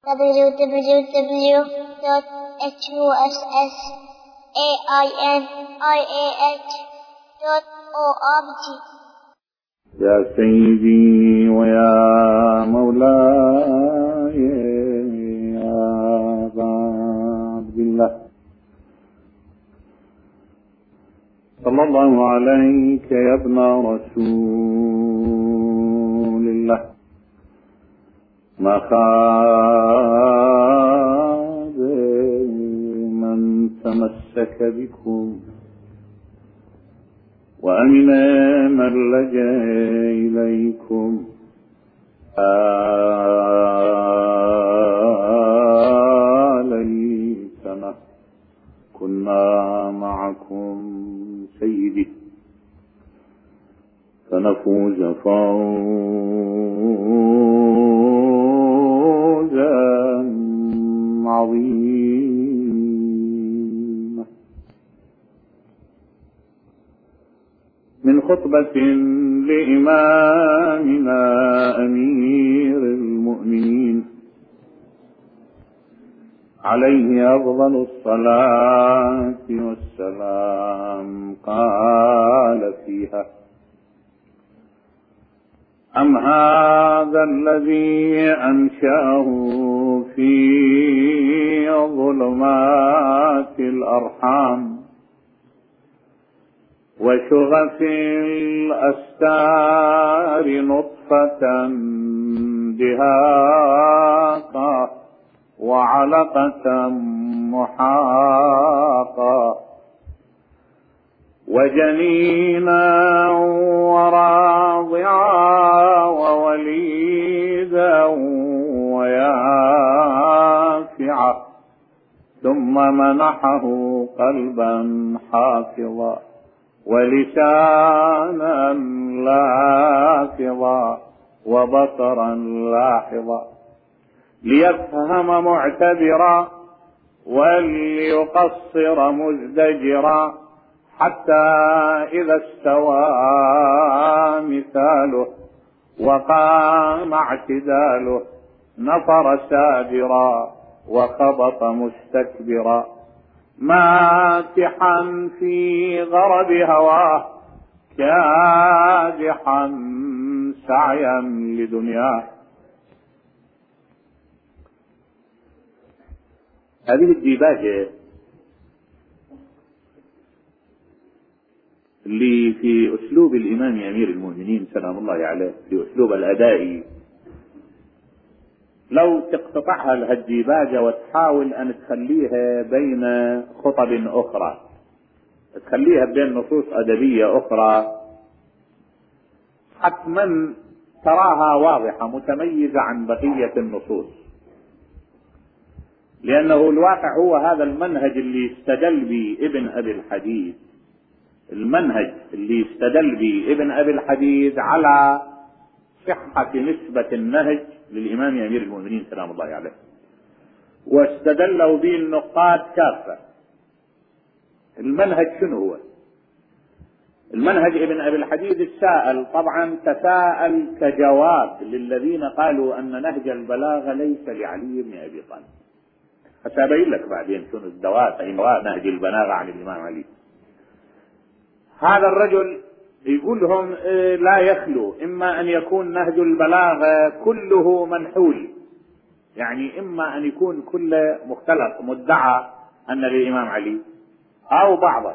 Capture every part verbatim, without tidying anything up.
w w w dot h u s s a i n i a h dot org. يا سيدي ويا مولاي يا أبا عبد الله، صلى الله عليك يا ابن رسول الله. ما خاب من تمسك بكم، وأمن من لجأ إليكم. ليتنا كنا معكم سيدي فنفوز فوزا عظيما. من خطبة لإمامنا أمير المؤمنين عليه أفضل الصلاة والسلام، قال فيها: أم هذا الذي أنشأه في ظلمات الأرحام وشغف الأستار نطفة دهاقا وعلقة محاقا وجنينا وراضعا ووليدا ويافعا، ثم منحه قلبا حافظا ولسانا لافظا وبصرا لاحظا، ليفهم معتبرا وليقصر مزدجرا، حتى إذا استوى مثاله وقام اعتداله نفر سادرا وخبط مستكبرا، ماتحا في غرب هواه كادحا سعيا لدنياه. هذه الديباجة اللي في أسلوب الإمام أمير المؤمنين سلام الله عليه، في أسلوب الأدائي، لو تقتطعها لهالديباجة وتحاول أن تخليها بين خطب أخرى، تخليها بين نصوص أدبية أخرى، حتما تراها واضحة متميزة عن بقية النصوص، لأنه الواقع هو هذا المنهج اللي استدل به ابن أبي الحديد، المنهج اللي استدل به ابن أبي الحديد على صحة نسبة النهج للإمام أمير المؤمنين سلام الله عليه، واستدلوا به النقاد كافة. المنهج شنو هو؟ المنهج ابن أبي الحديد السائل طبعا تساءل كجواب للذين قالوا أن نهج البلاغة ليس لعلي بن أبي طالب. حسابين لك بعدين شنو الدوافع نهج البلاغة عن الإمام علي. هذا الرجل يقول لهم لا يخلو إما أن يكون نهج البلاغة كله منحول، يعني إما أن يكون كله مختلط مدعى أن للإمام علي أو بعضه،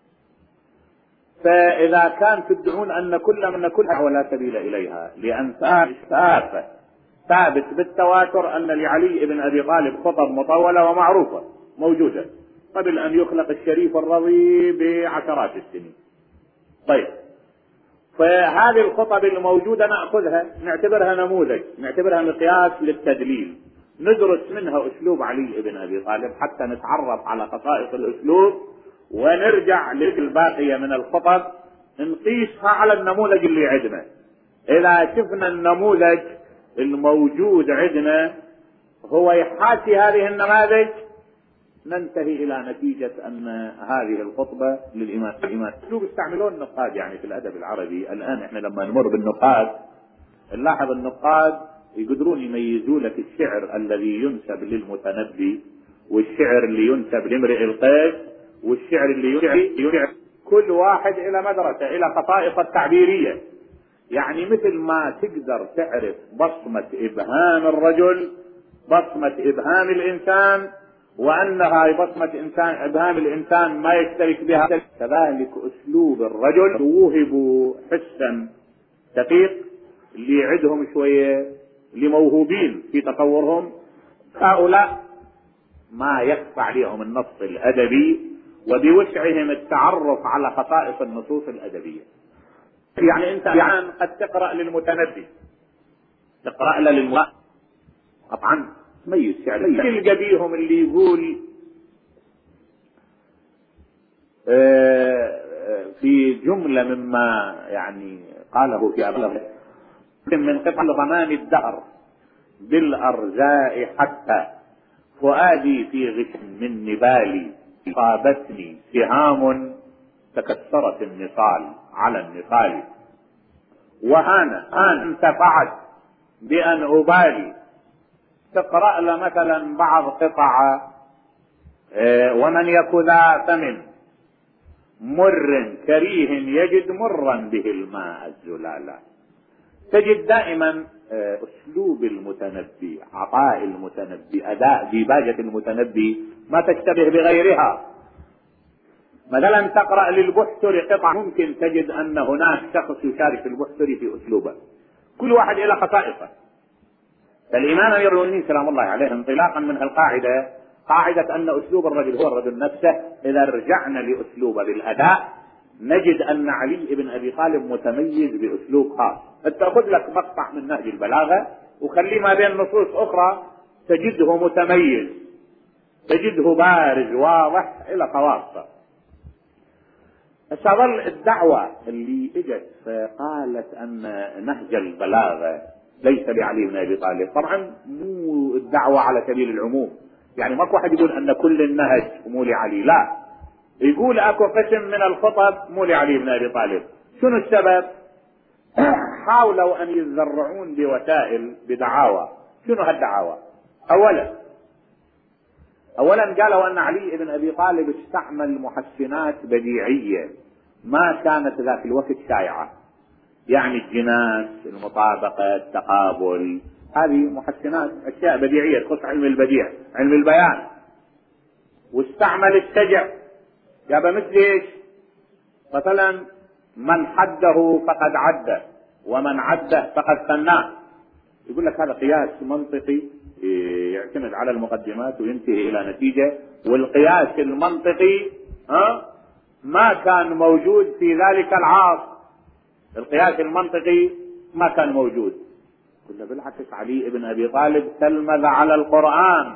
فإذا كان تدعون أن كل من كلها ولا سبيل إليها، لأن ثابت ثابت بالتواتر أن لعلي بن أبي طالب خطب مطولة ومعروفة موجودة قبل أن يخلق الشريف الرضي بعشرات السنين. طيب، فهذه الخطب الموجودة نأخذها نعتبرها نموذج، نعتبرها مقياس للتدليل، ندرس منها أسلوب علي بن أبي طالب حتى نتعرف على خصائص الأسلوب، ونرجع للباقية من الخطب نقيسها على النموذج اللي عندنا. إذا شفنا النموذج الموجود عندنا هو يحاكي هذه النماذج ننتهي إلى نتيجة أن هذه الخطبة للإمام. الإمام شو بيستعملون النقاد يعني في الأدب العربي الآن؟ إحنا لما نمر بالنقاد نلاحظ النقاد يقدرون يميزوا لك الشعر الذي ينسب للمتنبي والشعر اللي ينسب لامرئ القيس والشعر اللي يرعي. كل واحد الى مدرسة، الى خصائص التعبيرية. يعني مثل ما تقدر تعرف بصمة ابهام الرجل، بصمة ابهام الانسان، وانها بصمة انسان ابهام الانسان ما يشترك بها، كذلك اسلوب الرجل يوهب حسا دقيق اللي يعدهم شوية، اللي موهوبين في تصورهم، هؤلاء ما يخفى عليهم النص الادبي وبوسعهم التعرف على خصائص النصوص الادبية. يعني انت الان قد تقرأ للمتنبي، تقرأ له للمؤ طبعا ميز شعر، تلقى بيهم اللي يقول في جملة مما يعني قاله في أبلغ من قطع ضمان الدهر بالأرزاء حتى فؤادي في غش من نبالي صابتني سهام تكسرت النصال على النصال وهان هان انتفعت بأن أبالي. تقرأ له مثلا بعض قطع اه ومن يك ذا ثمن مر كريه يجد مرا به الماء الزلالا. تجد دائما اه اسلوب المتنبي، عطاء المتنبي، اداء ديباجة المتنبي ما تشتبه بغيرها. مثلا تقرأ للبحتري قطع ممكن تجد ان هناك شخص يشارك البحتري في اسلوبه، كل واحد الى خصائصه. فالامام امير المؤمنين سلام الله عليه انطلاقا من القاعدة، قاعدة ان اسلوب الرجل هو الرجل نفسه، اذا رجعنا لاسلوبه بالاداء نجد ان علي بن ابي طالب متميز باسلوب خاص. تاخذ لك مقطع من نهج البلاغة وخليه ما بين نصوص اخرى تجده متميز، تجده بارز واضح الى خواصه. ستظل الدعوة اللي اجت فقالت ان نهج البلاغة ليس لعلي بن ابي طالب، طبعا مو الدعوة على سبيل العموم، يعني ماكو واحد يقول ان كل النهج مو لعلي، لا، يقول اكو قسم من الخطب مو لعلي بن ابي طالب. شنو السبب؟ حاولوا ان يتذرعون بوسائل بدعاوى. شنو هالدعاوى؟ اولا اولا قالوا ان علي بن ابي طالب استعمل محسنات بديعية ما كانت ذاك الوقت شائعة، يعني الجناس، المطابقة، التقابل، هذه محسنات اشياء بديعية تخص علم البديع، علم البيان. واستعمل السجع، جاب مثل ايش؟ مثلا من حده فقد عده ومن عده فقد ثناه. يقول لك هذا قياس منطقي يعتمد على المقدمات وينتهي الى نتيجة، والقياس المنطقي ها ما كان موجود في ذلك العصر. القياس المنطقي ما كان موجود. قلنا بالعكس علي بن ابي طالب تلمذ على القرآن،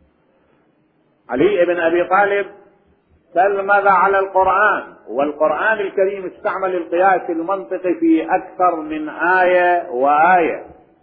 علي بن ابي طالب تلمذ على القرآن، والقرآن الكريم استعمل القياس المنطقي في اكثر من آية وآية.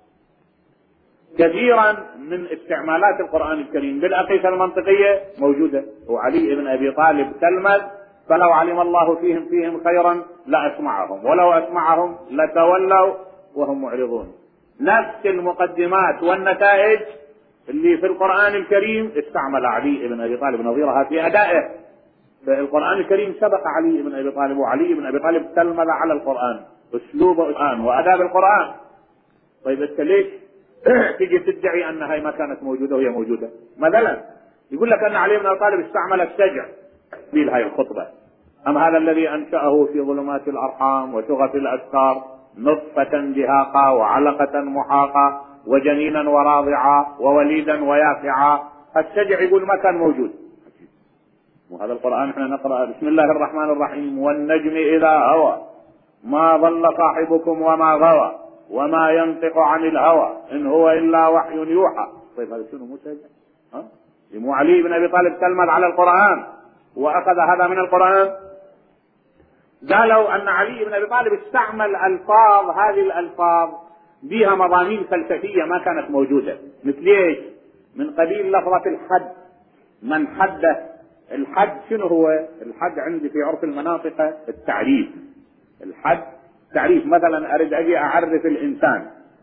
كثيرا من استعمالات القرآن الكريم بالأقيسة المنطقية موجودة، وعلي بن أبي طالب تلمذ، فلو علم الله فيهم فيهم خيرا لأسمعهم ولو أسمعهم لتولوا وهم معرضون. نفس المقدمات والنتائج اللي في القرآن الكريم استعمل علي بن أبي طالب نظيرها في أدائه. القرآن الكريم سبق علي بن أبي طالب، وعلي بن أبي طالب تلمذ على القرآن، أسلوب القرآن وأداب القرآن. طيب أنت ليش تيجي تدعي ان هاي ما كانت موجودة وهي موجودة؟ مثلا يقول لك ان علي بن ابي طالب استعمل السجع في هاي الخطبة، ام هذا الذي انشأه في ظلمات الارحام وشغف الاسكار نطفة دهاقا وعلقة محاقة وجنينا وراضعا ووليدا ويافعا. السجع يقول ما كان موجود. وهذا القرآن احنا نقرأ بسم الله الرحمن الرحيم والنجم اذا هوى ما ضل صاحبكم وما غوى وما ينطق عن الهوى ان هو الا وحي يوحى. طيب هذا شنو؟ مو سجع؟ ها؟ مو علي بن ابي طالب تلمذ على القرآن واخذ هذا من القرآن؟ قالوا ان علي بن ابي طالب استعمل الفاظ، هذه الالفاظ بها مضامين فلسفية ما كانت موجودة. مثل ايش؟ من قبيل لفظة الحد، من حده. الحد شنو هو؟ الحد عندي في عرف المناطق التعريف. الحد تعريف، مثلا اريد اجي اعرف الانسان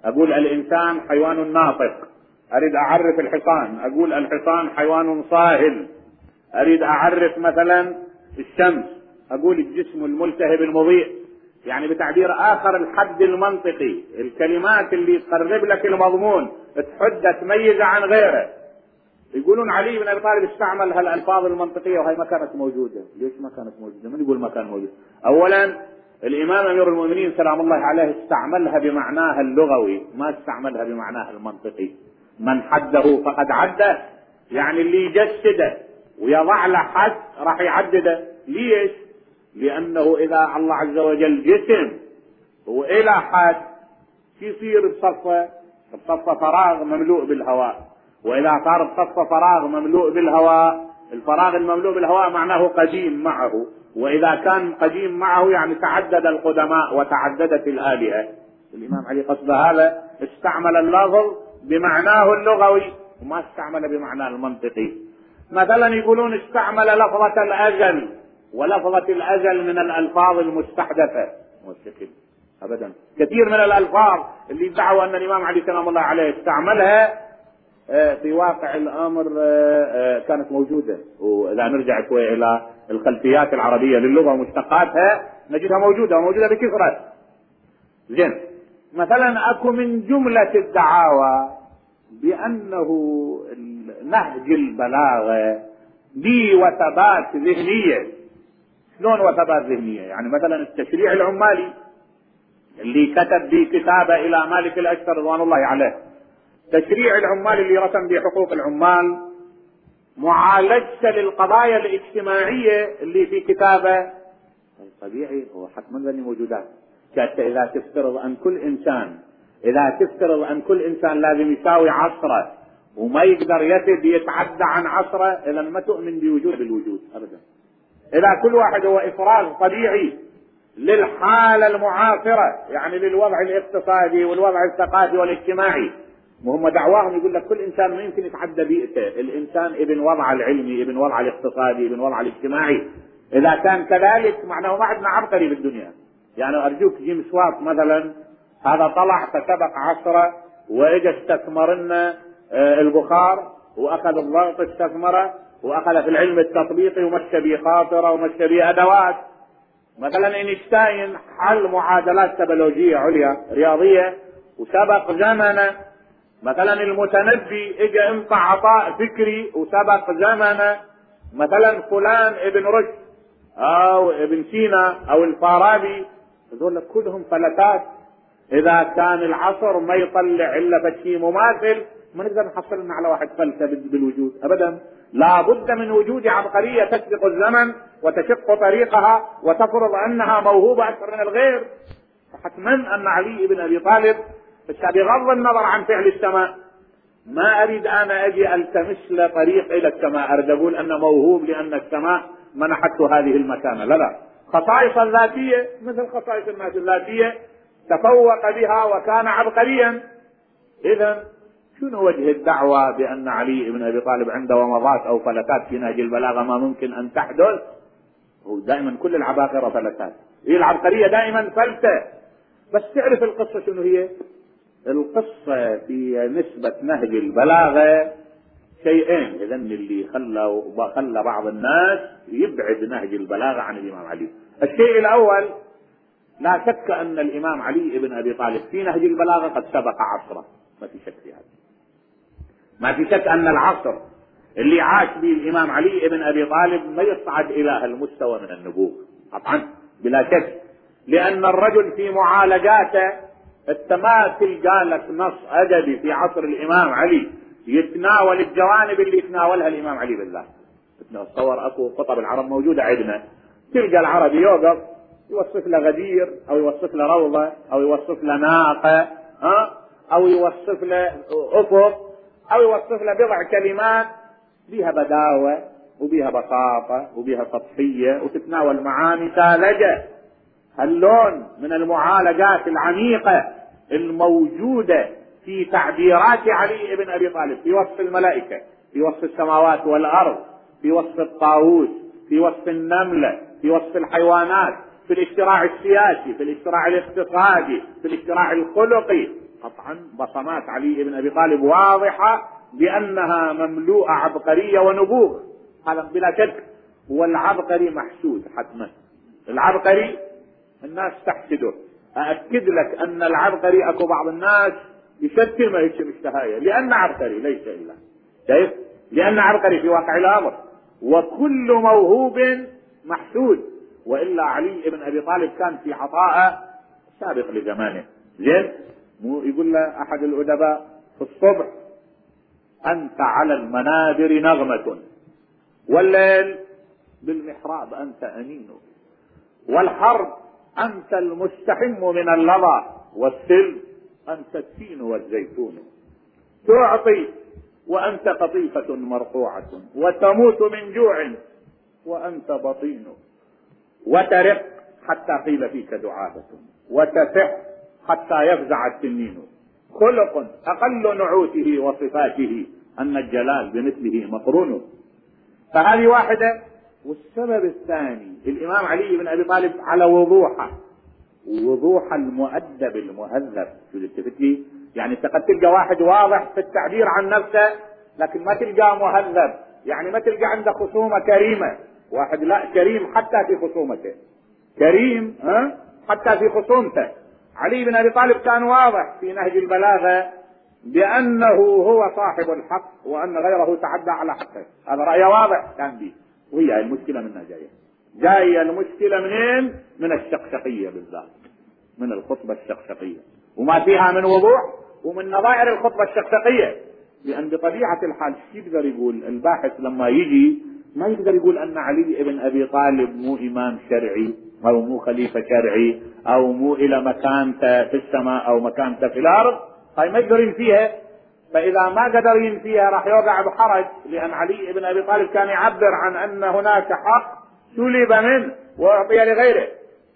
أقول الإنسان حيوان ناطق، أريد أعرف الحصان أقول الحصان حيوان صاهل. أريد أعرف مثلا الشمس أقول الجسم الملتهب المضيء. يعني بتعبير آخر الحد المنطقي، الكلمات اللي تقرب لك المضمون تحد تميز عن غيره. يقولون علي بن أبي طالب استعمل هالألفاظ المنطقية وهي ما كانت موجودة. ليش ما كانت موجودة؟ من يقول ما كان موجود؟ أولا الإمام أمير المؤمنين سلام الله عليه استعملها بمعناها اللغوي، ما استعملها بمعناها المنطقي. من حده فقد عده، يعني اللي يجسده ويضع له حد راح يعدده. ليش؟ لأنه إذا الله عز وجل جسم وإلى حد يصير بصفة بصفة فراغ مملوء بالهواء، وإذا صار بصفة فراغ مملوء بالهواء، الفراغ المملوء بالهواء معناه قديم معه، وإذا كان قديم معه يعني تعدد القدماء وتعددت الآلهة. الإمام علي قصد هذا استعمل اللفظ بمعناه اللغوي وما استعمل بمعناه المنطقي. مثلا يقولون استعمل لفظة الأجل، ولفظة الأجل من الألفاظ المستحدثة. والشكل أبدا كثير من الألفاظ اللي ادعوا أن الإمام علي سلام الله عليه استعملها في واقع الأمر كانت موجودة، وإذا نرجع شوي إلى الخلفيات العربية للغة ومشتقاتها نجدها موجودة وموجودة بكثرة. زين، مثلا أكو من جملة الدعاوى بأنه نهج البلاغة لي وثبات ذهنية. شلون وثبات ذهنية؟ يعني مثلا التشريع العمالي اللي كتب بكتابة إلى مالك الأشتر رضوان الله عليه، تشريع العمال اللي رسم بحقوق العمال، معالجة للقضايا الاجتماعية اللي في كتابة، طبيعي هو حتما ذني موجودات. حتى إذا تفترض أن كل إنسان إذا تفترض أن كل إنسان لازم يساوي عصره وما يقدر يتد يتعدى عن عصره، إذا ما تؤمن بوجود الوجود أبدا. إذا كل واحد هو إفراز طبيعي للحالة المعاصرة، يعني للوضع الاقتصادي والوضع الثقافي والاجتماعي، وهم دعواهم يقول لك كل إنسان ما يمكن يتعدى بيئته، الإنسان ابن وضع العلمي، ابن وضع الاقتصادي، ابن وضع الاجتماعي. إذا كان كذلك معناه ما عندنا عبقري بالدنيا. يعني أرجوك جيمس وات مثلا، هذا طلع فسبق عصره وإجا استثمر لنا البخار وأخذ الضغط استثمره وأخذ في العلم التطبيقي ومشى به خاطرة ومشى به أدوات. مثلا اينشتاين حل معادلات تبولوجية عليا رياضية وسبق زمنه. مثلا المتنبي اجى انطى عطاء فكري وسبق زمنه. مثلا فلان ابن رشد او ابن سينا او الفارابي، هذول كلهم فلتات. اذا كان العصر ما يطلع الا فشي مماثل ما نقدر نحصل لنا على واحد فلسفه بالوجود ابدا. لا بد من وجود عبقرية تسبق الزمن وتشق طريقها وتفرض انها موهوبة اكثر من الغير. حتما ان علي بن ابي طالب بغض النظر عن فعل السماء، ما اريد انا اجي التمس له طريق الى السماء، اريد اقول انه موهوب لان السماء منحته هذه المكانة. لا لا، خصائص الذاتية مثل خصائص الناس الذاتية تفوق بها وكان عبقريا. اذا شنو وجه الدعوة بأن علي بن أبي طالب عنده ومضات أو فلتات في نهج البلاغة ما ممكن أن تحدث؟ هو دائما كل العباقرة فلتات، هي العبقرية دائما فلتة. بس تعرف القصة شنو هي؟ القصة في نسبة نهج البلاغة شيئين إذن اللي خلى خلى بعض الناس يبعد نهج البلاغة عن الإمام علي. الشيء الأول، لا شك أن الإمام علي بن أبي طالب في نهج البلاغة قد سبق عصره، ما في شك في هذا. ما في شك أن العصر اللي عاش به الإمام علي بن أبي طالب ما يصعد إلى المستوى من النبوغ طبعا بلا شك، لأن الرجل في معالجاته التماثل قال لك نص أدبي في عصر الإمام علي يتناول الجوانب اللي يتناولها الإمام علي بالله. تصور أكو خطب العرب موجودة عندنا، تلقى العربي يوقف يوصف له غدير أو يوصف له روضة أو يوصف له ناقة ها أو يوصف له أفق أو يوصف له بضع كلمات بها بداوة وبها بساطة وبها سطحية وتتناول معاني ثالجة. اللون من المعالجات العميقة الموجودة في تعبيرات علي بن أبي طالب في وصف الملائكة، في وصف السماوات والأرض، في وصف الطاووس، في وصف النملة، في وصف الحيوانات، في الاجتراع السياسي، في الاجتراع الاقتصادي، في الاجتراع الخلقي، قطعا بصمات علي بن أبي طالب واضحة بأنها مملوءة عبقرية ونبوغ، هذا بلا شك. والعبقري محسود حتما، العبقري الناس تحسده. أأكد لك أن العبقري أكو بعض الناس يشتم ما يشتم اشتهاية لأن عبقري، ليس إلا شايف، لأن عبقري في واقع الأمر. وكل موهوب محسود، وإلا علي بن أبي طالب كان في عطاء سابق لزمانه. زين، مو يقول له أحد الأدباء في الصبح: أنت على المنابر نغمة، والليل بالمحراب أنت أنين، والحرب أنت المستحم من اللظى، والسلم أنت التين والزيتون. تعطي وأنت قطيفة مرقوعة، وتموت من جوع وأنت بطين، وترق حتى قيل فيك دعابة، وتفح حتى يفزع التنين. خلق أقل نعوته وصفاته أن الجلال بمثله مقرون. فهذه واحدة. والسبب الثاني الإمام علي بن أبي طالب على وضوحه، وضوح المؤدب المهذب. شو التفت لي؟ يعني انت قد تلقى واحد واضح في التعبير عن نفسه لكن ما تلقاه مهذب، يعني ما تلقى عنده خصومة كريمة. واحد لا كريم حتى في خصومته، كريم ها حتى في خصومته. علي بن أبي طالب كان واضح في نهج البلاغة بأنه هو صاحب الحق وأن غيره تعدى على حقه، هذا رأيه واضح كان به. وهي المشكلة منها جاية، جاية المشكلة منين؟ من الشقشقية بالذات، من الخطبة الشقشقية، وما فيها من وضوح ومن نظائر الخطبة الشقشقية. لأن بطبيعة الحال شو يقدر يقول الباحث لما يجي؟ ما يقدر يقول أن علي بن أبي طالب مو إمام شرعي أو مو خليفة شرعي أو مو إلى مكانته في السماء أو مكانته في الأرض. هاي ما يقدر ينفيها. فإذا ما قدر ينفيها راح يوقع بحرج، لأن علي بن أبي طالب كان يعبر عن أن هناك حق سلب منه وأعطي لغيره.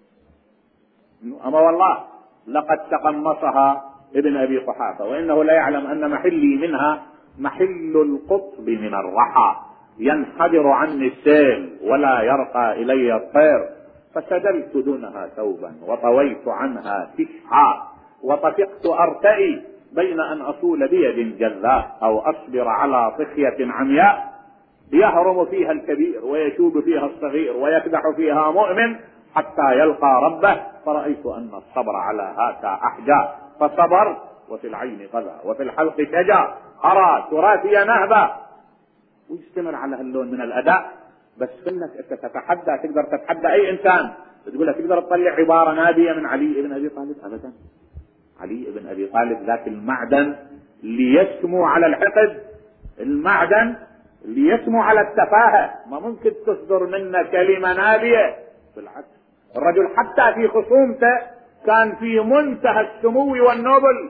أما والله لقد تقمصها ابن أبي قحافة، وإنه لا يعلم أن محلي منها محل القطب من الرحى، ينحدر عني السيل ولا يرقى إلي الطير، فسدلت دونها ثوبا وطويت عنها تشحا، وطفقت أرتئي بين أن أصول بيد جذاء أو أصبر على طخية عمياء، يهرم فيها الكبير ويشوب فيها الصغير ويكدح فيها مؤمن حتى يلقى ربه، فرأيت أن الصبر على هذا أحجى، فصبر وفي العين غذا وفي الحلق شجا، أرى تراثي نهبا. ويستمر على هاللون من الأداء. بس انك انت تتحدى، تقدر تتحدى اي انسان تقول له تقدر تطلع عبارة نابية من علي بن ابي طالب؟ ابدا. علي بن ابي طالب ذاك المعدن ليسمو على الحقد، المعدن ليسمو على التفاهة، ما ممكن تصدر منه كلمة نابية. بالعكس الرجل حتى في خصومته كان في منتهى السمو والنبل،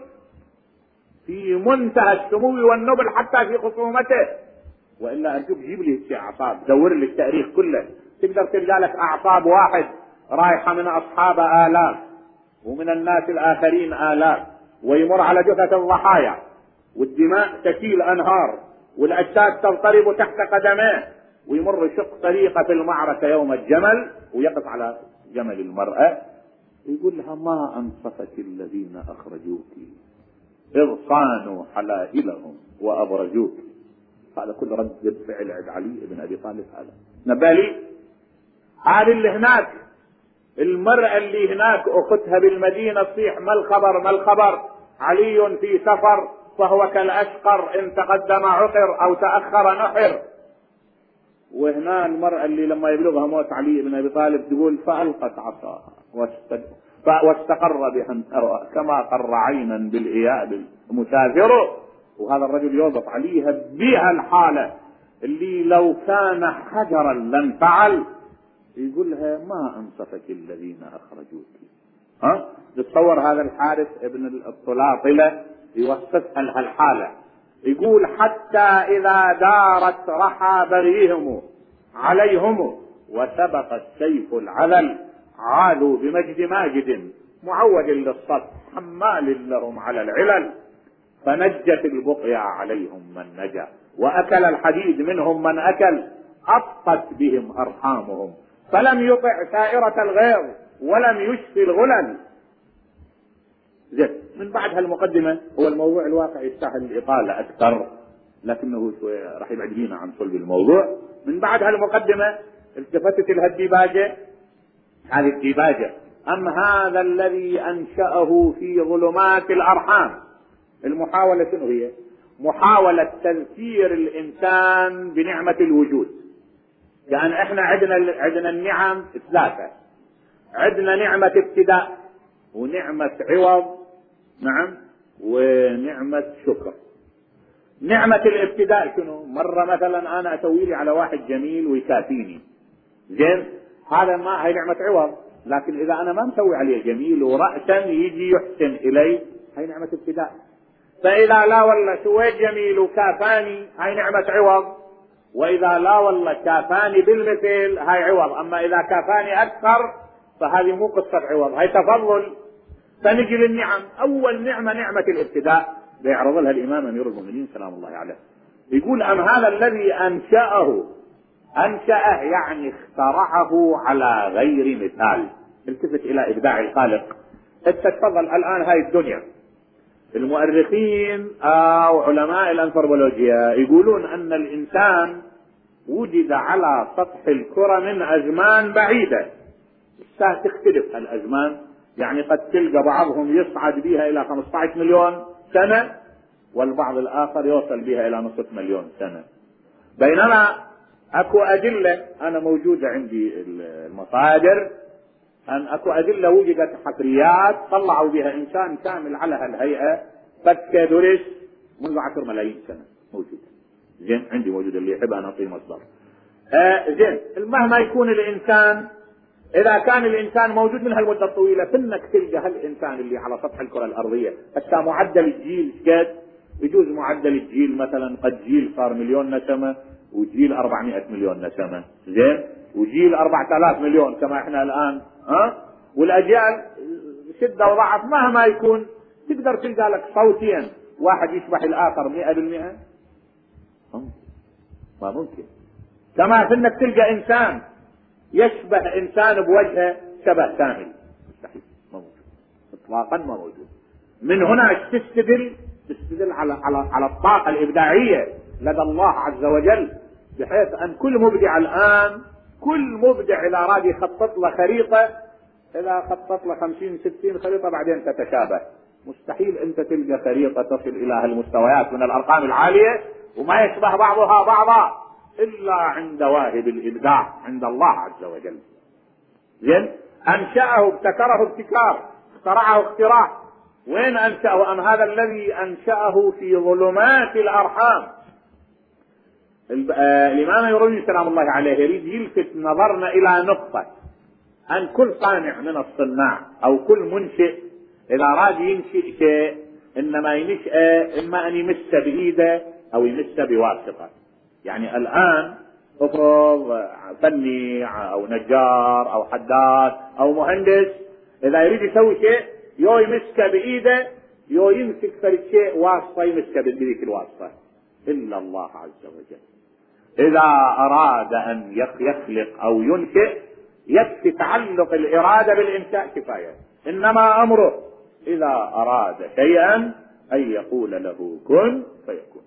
في منتهى السمو والنبل حتى في خصومته. وإلا أرجوك جيب لي هيك أعصاب، دور لي التاريخ كله، تقدر تلقى لك أعصاب واحد رايحة من أصحاب آلاف ومن الناس الآخرين آلاف، ويمر على جثث الضحايا والدماء تسيل أنهار والأجساد تضطرب تحت قدميه، ويمر شق طريقة في المعركة يوم الجمل ويقف على جمل المرأة يقول لها: ما أنصفك الذين أخرجوك إذ صانوا حلائلهم وأبرجوك. هذا كل رد فعل عند علي بن أبي طالب. هذا نبالي هذه اللي هناك، المرأة اللي هناك أختها بالمدينة تصيح: ما الخبر ما الخبر، علي في سفر فهو كالأشقر إن تقدم عقر أو تأخر نحر. وهنا المرأة اللي لما يبلغها موت علي بن أبي طالب تقول: فألقت عصاها واستقر بها الثرى كما قر عينا بالإياب مسافر. وهذا الرجل يوصف عليها بها الحالة اللي لو كان حجرا لانفعل. يقول لها: ما أنصفك الذين أخرجوك. ها تصور هذا الحارث ابن الطلاطلة يوصفها لها الحالة، يقول: حتى إذا دارت رحى بغيهم عليهم وسبق السيف العذل عادوا بمجد ماجد معود للصف حمال لهم على العلل، فنجت البقيا عليهم من نجا وأكل الحديد منهم من أكل، أطقت بهم أرحامهم فلم يطع سائرة الغيظ ولم يشفي الغلل. من بعد هالمقدمة هو الموضوع الواقع يستاهل الإطالة أكثر، لكنه شوية راح يبعد بينا عن صلب الموضوع. من بعد هالمقدمة التفتت لها الديباجة، هذه الديباجة: أم هذا الذي أنشأه في ظلمات الأرحام. المحاولة شنو هي؟ محاولة تذكير الإنسان بنعمة الوجود. يعني احنا عندنا عندنا النعم ثلاثة: عندنا نعمة ابتداء، ونعمة عوض، نعم، ونعمة شكر. نعمة الابتداء شنو؟ مرة مثلا انا اسوي لي على واحد جميل ويكافيني، زين، هذا ما هي نعمة عوض. لكن اذا انا ما مسوي عليه جميل ورأسا يجي يحسن الي، هي نعمة ابتداء. فاذا لا والله سويت جميل وكافاني، هاي نعمة عوض. واذا لا والله كافاني بالمثل، هاي عوض. اما اذا كافاني اكثر فهذه مو قصة عوض، هاي تفضل. فنجي للنعم. اول نعمة نعمة الابتداء، بيعرض لها الامام امير المؤمنين سلام الله عليه، يقول: ام هذا الذي انشأه. انشأه يعني اخترعه على غير مثال. التفت الى ابداع الخالق. تتفضل الان هاي الدنيا، المؤرخين او علماء الانثروبولوجيا يقولون ان الانسان وجد على سطح الكرة من ازمان بعيدة. تختلف الازمان، يعني قد تلقى بعضهم يصعد بها الى خمسة عشر مليون سنة، والبعض الاخر يوصل بها الى نصف مليون سنة. بينما اكو ادلة، انا موجودة عندي المصادر، ان اكو ادلة وجدت حفريات طلعوا بها انسان كامل على هالهيئة، فك درس منذ عشر ملايين سنة موجودة. زين، عندي موجود، اللي يحب انا اعطيه مصدر. آه زين، مهما يكون الانسان، اذا كان الانسان موجود من هالمدة الطويلة، فانك تلقى هالانسان اللي على سطح الكرة الارضية حتى معدل الجيل قد يجوز معدل الجيل مثلا قد جيل صار مليون نسمة، وجيل أربعمائة مليون نسمة، زين، وجيل أربعة آلاف مليون كما احنا الان، ها، والاجيال شدة وضعف مهما يكون، تقدر تلقى لك صوتيا واحد يشبه الاخر مئة بالمئة؟ ما ممكن. كما في انك تلقى انسان يشبه انسان بوجهه شبه كامل، مستحيل، ما موجود اطلاقا، ما موجود. من هنا تستدل تستدل على على على الطاقة الابداعية لدى الله عز وجل، بحيث ان كل مبدع الان، كل مبدع اذا راد يخطط له خريطة، اذا خطط له خمسين ستين خريطة بعدين تتشابه. مستحيل انت تلقى خريطة تصل الى هالمستويات من الارقام العالية وما يشبه بعضها بعضا الا عند واهب الابداع عند الله عز وجل. زين، انشأه ابتكره ابتكار، اخترعه اختراع. وين انشأه؟ ام هذا الذي انشأه في ظلمات الارحام. الامام يروي سلام الله عليه يريد يلفت نظرنا الى نقطة: ان كل صانع من الصناع او كل منشئ اذا راد ينشئ شيء، انما ينشئه اما ان يمس بايده او يمس بواسطة. يعني الان افرض فني او نجار او حداد او مهندس اذا يريد يسوي شيء، يو يمسك بايده يو يمسك فرد شيء واسطة يمسك بذيك الواسطة. الا الله عز وجل اذا اراد ان يخلق او ينشئ يكفي تعلق الاراده بالانشاء كفايه، انما امره اذا اراد شيئا ان يقول له كن فيكون.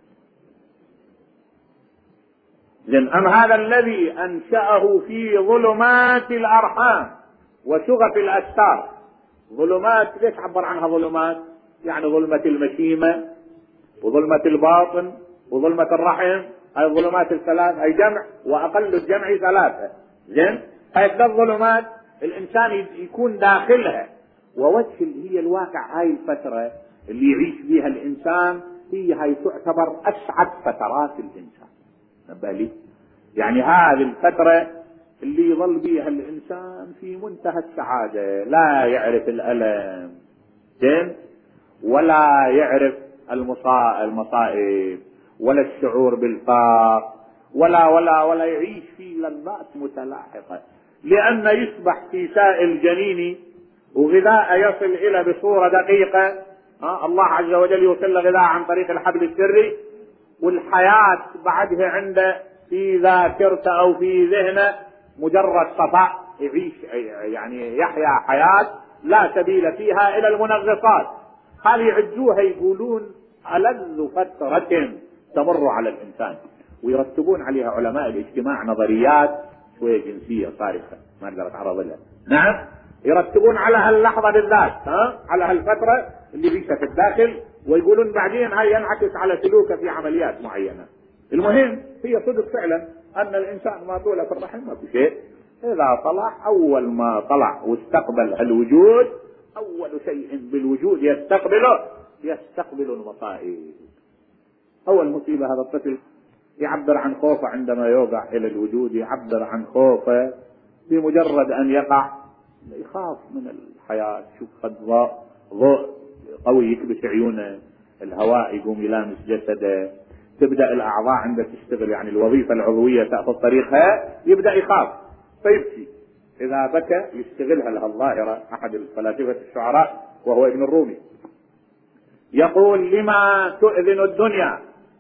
إذن ام هذا الذي انشأه في ظلمات الارحام وشغف الاستار. ظلمات ليش عبر عنها ظلمات؟ يعني ظلمة المشيمة وظلمة الباطن وظلمة الرحم، هاي الظلمات الثلاث، هاي جمع واقل الجمع ثلاثة. زين، هاي ثلاث ظلمات الانسان يكون داخلها. ووجه اللي هي الواقع، هاي الفترة اللي يعيش فيها الانسان هي هاي تعتبر اسعد فترات الانسان. نبالي يعني هذه الفترة اللي يظل بيها الانسان في منتهى السعادة، لا يعرف الالم، زين، ولا يعرف المصائب ولا الشعور بالفقر ولا ولا ولا يعيش في لذات متلاحقة، لأن يصبح في سائل جنيني وغذاء يصل إلى بصورة دقيقة. ها، الله عز وجل يوصل غذاء عن طريق الحبل السري، والحياة بعدها عنده في ذاكرته أو في ذهنه مجرد صفاء، يعيش يعني يحيا حياة لا سبيل فيها إلى المنغصات. هذه يعدوها يقولون ألذ فترة تمر على الإنسان، ويرتبون عليها علماء الاجتماع نظريات شوية جنسية صارخة ما أقدر أتعرض لها. نعم، يرتبون على هاللحظة بالذات، ها، على هالفترة اللي بيشها في الداخل، ويقولون بعدين هاي ينعكس على سلوكه في عمليات معينة. المهم هي صدق فعلا أن الإنسان ما طول في الرحم ما في شيء. إذا طلع أول ما طلع واستقبل الوجود، أول شيء بالوجود يستقبله يستقبل المصائب. أول مصيبة هذا الطفل يعبر عن خوفه عندما يوقع إلى الوجود، يعبر عن خوفه بمجرد أن يقع يخاف من الحياة. شوف خد ضوء ضوء قوي يكبس عيونه، الهواء يقوم يلامس جسده، تبدأ الأعضاء عنده تشتغل، يعني الوظيفة العضوية تأخذ طريقها، يبدأ يخاف فيبكي. إذا بكى يشتغلها لها الظاهرة أحد الفلاسفة الشعراء وهو ابن الرومي، يقول: لما تؤذن الدنيا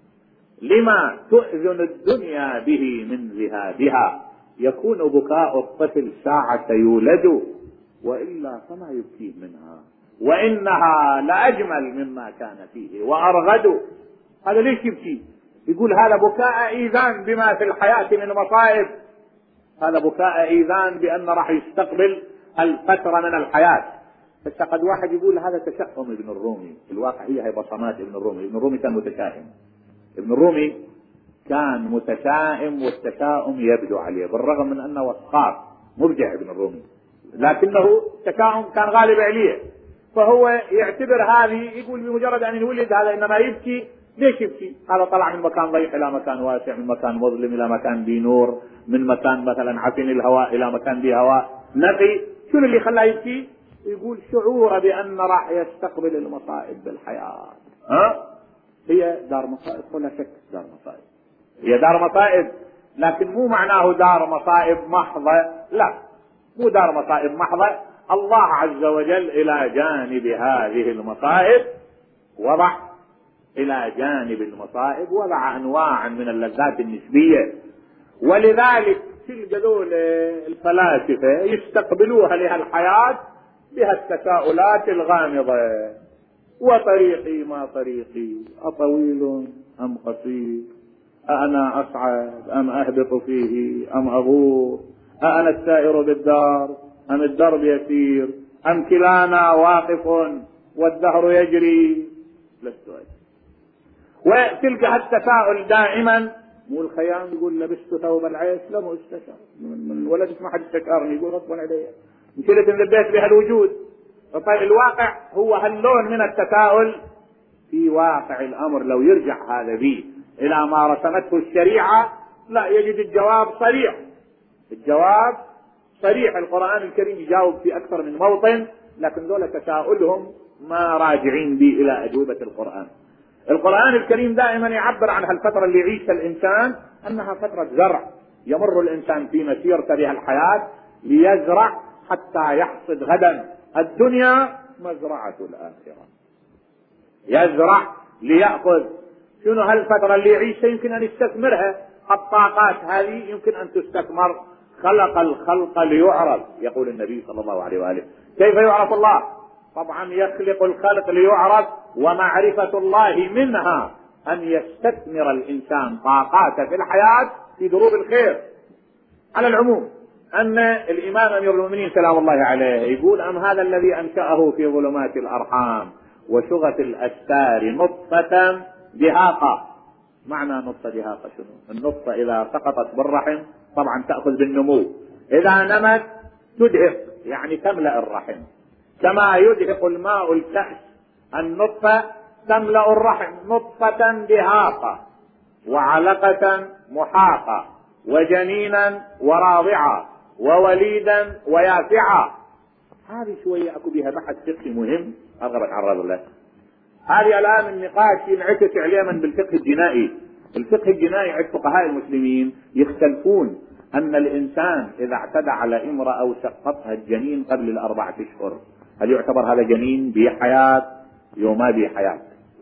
لما تؤذن الدنيا به من ذهابها، يكون بكاء الطفل ساعة يولد، وإلا فما يبكيه منها، وإنها لأجمل مما كان فيه وأرغد. هذا ليش يبكي؟ يقول هذا بكاء إيذان بما في الحياة من مصائب، هذا بكاء إيذان بأن راح يستقبل الفترة من الحياة. بس قد واحد يقول هذا تشاؤم ابن الرومي، الواقع هي هي بصمات ابن الرومي. ابن الرومي كان متشائم، ابن الرومي كان متشائم، والتشاؤم يبدو عليه بالرغم من أنه وقار مبدع ابن الرومي، لكنه التشاؤم كان غالب عليه. فهو يعتبر هذه، يقول بمجرد أن يولد هذا إنما يبكي. ليش يبكي؟ هذا طلع من مكان ضيق إلى مكان واسع، من مكان مظلم إلى مكان به نور، من مكان مثلا عفن الهواء إلى مكان به هواء نقي. شو اللي خلاه يبكي؟ يقول شعوره بأن راح يستقبل المصائب بالحياة. ها؟ هي دار مصائب ولا شك، دار مصائب، هي دار مصائب، لكن مو معناه دار مصائب محضة، لا، مو دار مصائب محضة. الله عز وجل إلى جانب هذه المصائب وضع إلى جانب المصائب وضع أنواع من اللذات النسبية، ولذلك تلقى دول الفلاسفة يستقبلوها لها الحياة بها التساؤلات الغامضة: وطريقي ما طريقي، أطويل أم قصير، أأنا أصعد أم أهبط فيه أم أغور، أأنا السائر بالدار أم الدرب يسير، أم كلانا واقف والدهر يجري، لست أجري. وتلك التساؤل دائما. مو الخيام يقول لبست ثوب العيش لم استشار، من ولدت ما حد استشارني، يقول غصبا علي مشكلة ان البيت بها الوجود. طيب الواقع هو هاللون من التساؤل في واقع الامر. لو يرجع هذا به الى ما رسمته الشريعة، لا يجد الجواب صريح، الجواب صريح. القرآن الكريم يجاوب في اكثر من موطن، لكن ذولا تساؤلهم ما راجعين به الى اجوبة القرآن. القرآن الكريم دائما يعبر عن هالفترة اللي يعيشها الإنسان أنها فترة زرع، يمر الإنسان في مسيرته بها الحياة ليزرع حتى يحصد غدا. الدنيا مزرعة الآخرة، يزرع ليأخذ. شنو هالفترة اللي يعيشها؟ يمكن أن يستثمرها. الطاقات هذه يمكن أن تستثمر. خلق الخلق ليعرف، يقول النبي صلى الله عليه وآله. كيف يعرف الله؟ طبعا يخلق الخلق ليعرف، ومعرفة الله منها أن يستثمر الإنسان طاقاته في الحياة في دروب الخير. على العموم أن الإمام أمير المؤمنين سلام الله عليه يقول: أم هذا الذي أنشأه في ظلمات الأرحام وشغة الأستار نطفة دهاقة. معنى نطفة دهاقة شنو؟ النطفة إذا سقطت بالرحم طبعا تأخذ بالنمو، إذا نمت تدهق يعني تملأ الرحم، كما يدهق الماء الكأس. النطفة تملأ الرحم نطفة دهاقة، وعلقة محاقة، وجنينا وراضعة، ووليدا ويافعا. هذه شوية أكو بها بحث فقهي مهم أرغب أتعرض له. هذه الآن النقاش ينعكس عليه من بالفقه الجنائي. الفقه الجنائي عند فقهاء المسلمين يختلفون أن الإنسان إذا اعتدى على امرأة أو سقطها الجنين قبل الأربعة أشهر، هل يعتبر هذا جنين بحياة يوم ما بحياة؟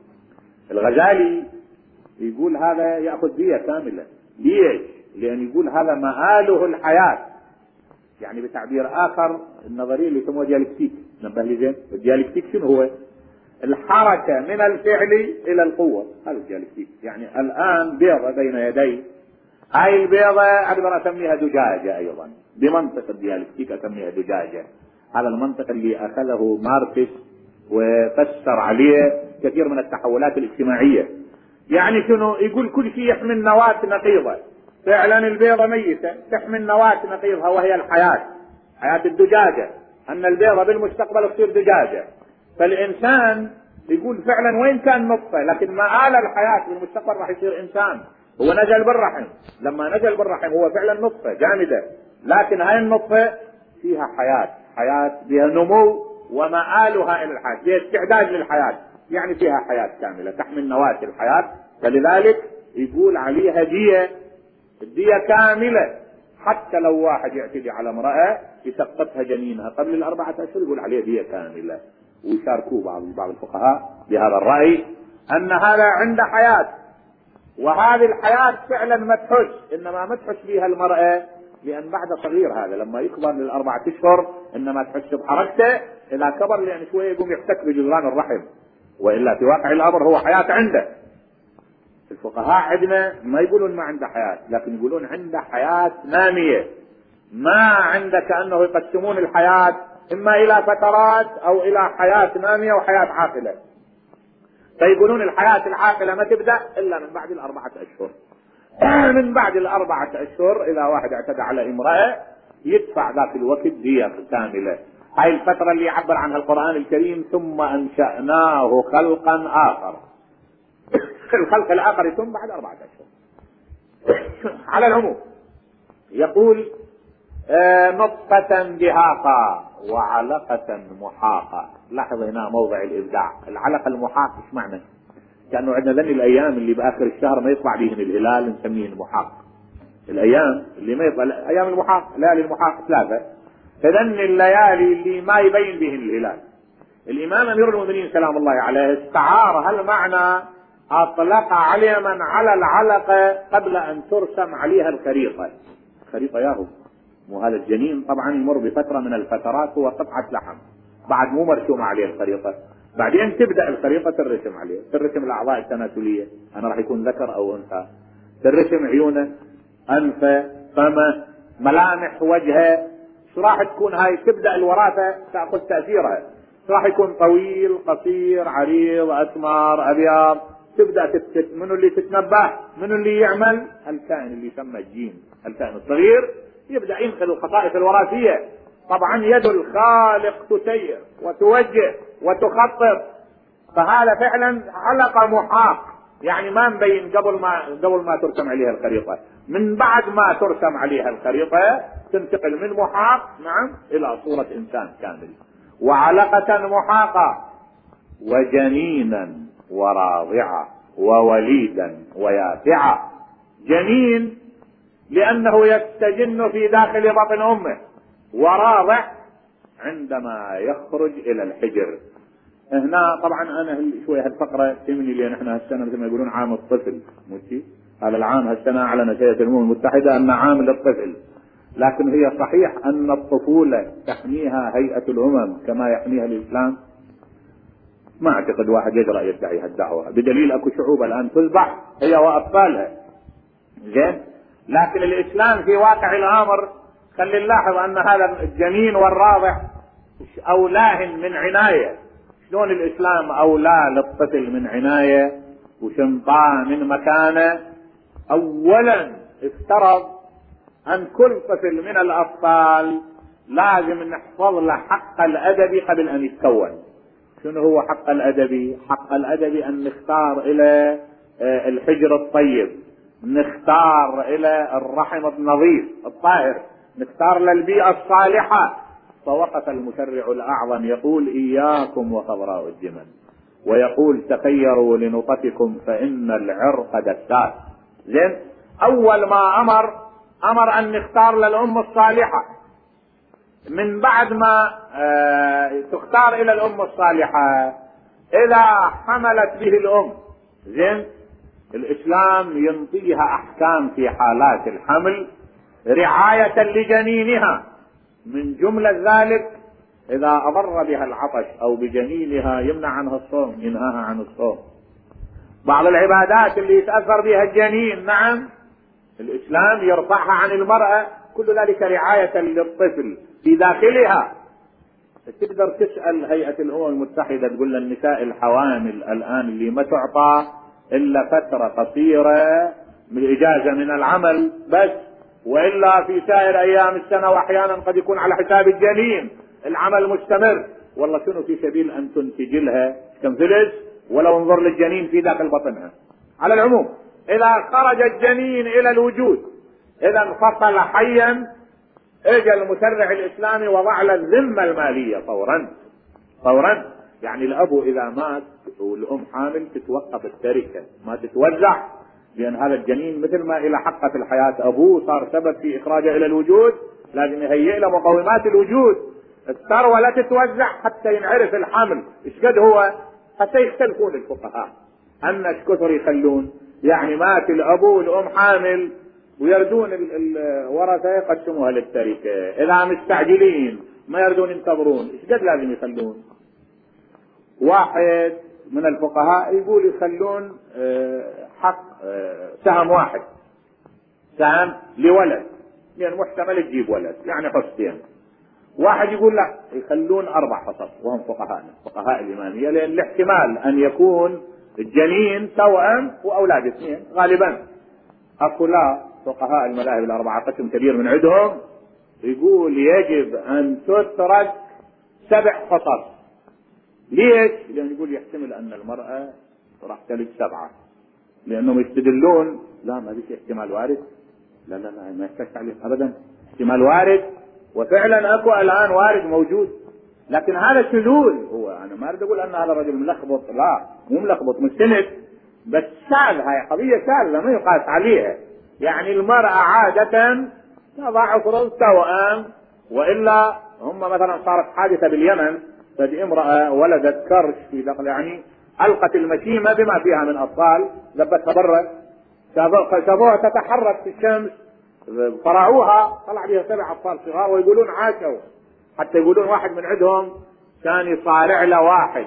الغزالي يقول هذا يأخذ دية كاملة. ليش؟ لأن يقول هذا مآله الحياة. يعني بتعبير آخر النظرية اللي يسموها ديالكتيك، نبه لي زين، الديالكتيك شنو هو؟ الحركة من الفعل الى القوة. هذا الديالكتيك. يعني الان بيضة بين يدي، هاي البيضة اقدر اسميها دجاجة ايضا بمنطق الديالكتيك، اسميها دجاجة. هذا المنطق اللي اخذه ماركس وفسر عليه كثير من التحولات الاجتماعية. يعني شنو يقول؟ كل شيء يحمل نواة نقيضة. فعلا البيضة ميتة تحمل نواة نقيضها وهي الحياة، حياة الدجاجة، ان البيضة بالمستقبل تصير دجاجة. فالانسان يقول فعلا وين كان نطفة، لكن ما آل الحياة بالمستقبل راح يصير انسان. هو نزل بالرحم، لما نزل بالرحم هو فعلا نطفة جامدة، لكن هاي النطفة فيها حياة، حياة بها نمو ومآلها الى الحياة، بها استعداد للحياة، يعني فيها حياة كاملة تحمل نواة الحياة. فلذلك يقول عليها دية، الدية كاملة. حتى لو واحد يعتدي على امرأة يسقطها جنينها قبل الأربعة أشهر يقول عليها دية كاملة. ويشاركوا بعض بعض الفقهاء بهذا الرأي أن هذا عنده حياة، وهذه الحياة فعلا ما تحس، إنما ما تحس بها المرأة لأن بعد صغير، هذا لما يكبر للأربعة أشهر إنما تحس بحركته. إذا كبر لأن شوية يقوم يحتك بجدران الرحم، وإلا في واقع الأمر هو حياة عنده. الفقهاء عندنا ما يقولون ما عنده حياة، لكن يقولون عنده حياة نامية، ما عنده، كأنه يقسمون الحياة إما إلى فترات أو إلى حياة نامية وحياة عاقلة. فيقولون الحياة العاقلة ما تبدأ إلا من بعد الأربعة أشهر. من بعد الأربعة أشهر إذا واحد اعتدى على امرأة يدفع ذاك الوقت دية كاملة. هاي الفترة اللي يعبر عنها القرآن الكريم ثم أنشأناه خلقا آخر. الخلق الآخر يتم بعد أربعة أشهر. على العموم يقول آه نطفة دهاقة وعلقة محاقة. لاحظ هنا موضع الإبداع. العلقة المحاق ايش معنى؟ كأنه عندنا ذني الأيام اللي بآخر الشهر ما يطلع بهن الهلال نسميه المحاق. الأيام اللي ما يطلع، أيام المحاق، ليالي المحاق ثلاثة، فذن الليالي اللي ما يبين بهن الهلال. الإمام أمير المؤمنين سلام الله عليه استعار هالمعنى، أطلق على من على العلقة قبل أن ترسم عليها الخريطة. الخريطة ياهو مو هذا الجنين طبعا يمر بفترة من الفترات هو قطعة لحم بعد مو مرسوم عليه الخريطة، بعدين تبدأ الخريطة ترسم عليه، ترسم الأعضاء التناسلية، أنا راح يكون ذكر أو أنثى، ترسم عيونه، أنفه، فمه، ملامح وجهه، شو راح تكون هاي، تبدأ الوراثة تأخذ تأثيرها، راح يكون طويل قصير عريض أسمر أبيض، تبدأ تثبت منو اللي تتنبه، منو اللي يعمل، الكائن اللي يسمى الجين، الكائن الصغير يبدأ ينقل الخصائص الوراثية. طبعا يد الخالق تسير وتوجه وتخطط، فهذا فعلا علقة محاق، يعني ما مبين قبل ما قبل ما ترسم عليها الخريطة، من بعد ما ترسم عليها الخريطة تنتقل من محاق نعم إلى صورة إنسان كامل. وعلقة محاقة وجنينا وراضعة ووليدا ويافعة. جنين لأنه يستجن في داخل بطن أمه، وراضع عندما يخرج إلى الحجر. هنا طبعا أنا شوية هالفقرة تمني لأن احنا هالسنة مثل ما يقولون عام الطفل، ماشي هذا العام هالسنة أعلنت هيئة الأمم المتحدة أن عام للطفل، لكن هي صحيح أن الطفولة تحميها هيئة الأمم كما يحميها الإسلام؟ ما أعتقد واحد يجرأ يدعي هالدعوة، بدليل أكو شعوب الآن تذبح هي وأطفالها، زين، لكن الإسلام في واقع الأمر خلي نلاحظ أن هذا الجنين والراضع أولاه من عناية. شلون الإسلام أولاه للطفل من عناية وشنطاه من مكانه؟ أولا افترض أن كل طفل من الأطفال لازم نحفظ له حق الأدبي قبل أن يتكون. شنو هو حق الأدبي؟ حق الأدبي أن نختار إلى الحجر الطيب، نختار إلى الرحم النظيف الطاهر، نختار للبيئة الصالحة. فوقف المشرع الأعظم يقول إياكم وخضراء الجمل، ويقول تخيروا لنطفكم فإن العرق دساس. زين، أول ما أمر أمر أن نختار للأم الصالحة. من بعد ما آه تختار إلى الأم الصالحة، إذا حملت به الأم، زين، الإسلام ينطيها أحكام في حالات الحمل رعاية لجنينها. من جملة ذلك إذا أضر بها العطش أو بجنينها يمنع عنها الصوم، ينهاها عن الصوم. بعض العبادات اللي يتأثر بها الجنين، نعم الإسلام يرفعها عن المرأة، كل ذلك رعاية للطفل في داخلها. تقدر تسأل هيئة الأمم المتحدة تقول للنساء الحوامل الآن اللي ما تعطى إلا فترة قصيرة من إجازة من العمل بس، وإلا في سائر أيام السنة وأحيانا قد يكون على حساب الجنين العمل مستمر، والله شنو في سبيل أن تنتج لها كم فلس ولو انظر للجنين في داخل بطنها. على العموم إذا خرج الجنين إلى الوجود، إذا انفصل حيا، اجى المشرع الإسلامي وضع له الذمة المالية فورا فورا. يعني الأب إذا مات والأم حامل تتوقف التركة، ما تتوزع، لأن هذا الجنين مثل ما إلى حق في الحياة أبوه صار سبب في إخراجه إلى الوجود، لازم يهيئ له مقومات الوجود. الثروة لا تتوزع حتى ينعرف الحمل ايش قد هو، حتى يختلفون الفقهاء أن ايش كثر يخلون. يعني مات الأبو والأم حامل ويردون الورثة يقسموها للتركة، إذا مستعجلين ما يردون ينتظرون ايش قد لازم يخلون. واحد من الفقهاء يقول يخلون حق سهم واحد، سهم لولد، لأن محتمل تجيب ولد يعني حصتين. واحد يقول لا يخلون أربع حصص، وهم فقهاء فقهاء الإمامية، لأن الاحتمال أن يكون الجنين توأم وأولاد اثنين غالبا. أقول لا، فقهاء المذاهب الأربعة قسم كبير من عندهم يقول يجب أن تترك سبع حصص. ليش؟ لأن يقول يحتمل أن المرأة راح تلد سبعة، لأنهم يستدلون لا ما فيش احتمال وارد، لا لا لا ما يحتاج عليه أبدا، احتمال وارد، وفعلا أكو الآن وارد موجود. لكن هذا شذوذ، هو أنا ما أريد أقول أن هذا الرجل ملخبط، لا مو ملخبط مستند، بس شاذ، هاي قضية شاذة ما يقاس عليها. يعني المرأة عادة تضع فرض توأم، وإلا هم مثلا صارت حادثة باليمن، فدي امرأة ولدت كرش في داخل، يعني ألقت المشيمة بما فيها من أطفال ذبتها برا، شافوها تتحرك في الشمس، فرعوها طلع بها سبع أطفال صغار، ويقولون عاشوا، حتى يقولون واحد من عندهم كان يصارع له واحد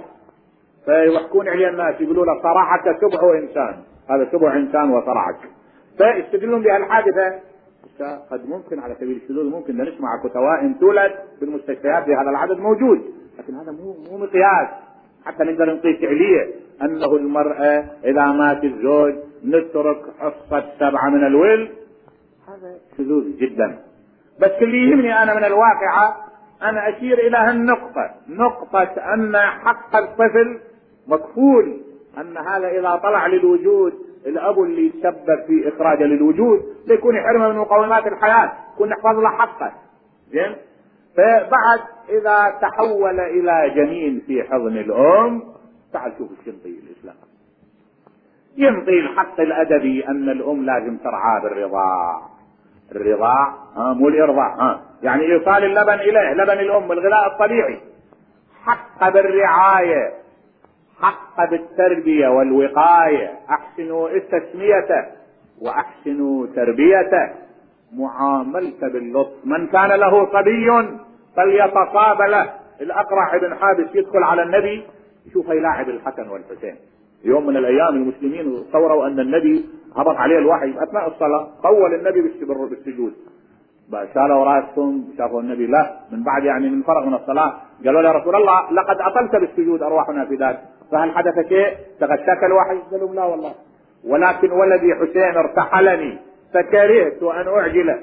فيحكون عليه الناس يقولوا له صرعك سبع إنسان، هذا سبع إنسان وصرعك، فيستدلون بها الحادثة. قد ممكن على سبيل الشذوذ ممكن نسمع توائم تولد في المستشفيات بهذا العدد موجود، لكن هذا مو مو مقياس حتى نقدر نقيس عليه أنه المرأة إذا مات الزوج نترك حصة سبعة من الولد، هذا شذوذ جدا. بس اللي يهمني أنا من الواقعة أنا أشير إلى هالنقطة، نقطة أن حق الطفل مكفول، أن هذا إذا طلع للوجود الأب اللي يتسبب في إخراجه للوجود ليكون يحرمه من مقومات الحياة، يكون نحفظ له حقه. زين، فبعد إذا تحول إلى جنين في حضن الأم، تعال شوف ايش ينطي الإسلام. ينطي الحق الأدبي أن الأم لازم ترعاه بالرضاع، الرضاع ها مو الإرضاع، ها يعني إيصال اللبن إليه، لبن الأم الغذاء الطبيعي، حق بالرعاية، حق بالتربية والوقاية، أحسنوا تسميته وأحسنوا تربيته، معاملته باللطف. من كان له صبي فليتصاب له. الأقرع بن حابس يدخل على النبي يشوف يلاعب الحسن والحسين. يوم من الأيام المسلمين تصوروا أن النبي هبط عليه الوحي أثناء الصلاة، طول النبي بالسجود، شالوا راسهم شافوا النبي لا، من بعد يعني من فرغ من الصلاة قالوا يا رسول الله لقد أطلت بالسجود أرواحنا في ذلك، فهل حدث شيء تغشاك الوحي؟ قالوا لا والله، ولكن ولدي حسين ارتحلني فكرهت أن أعجله.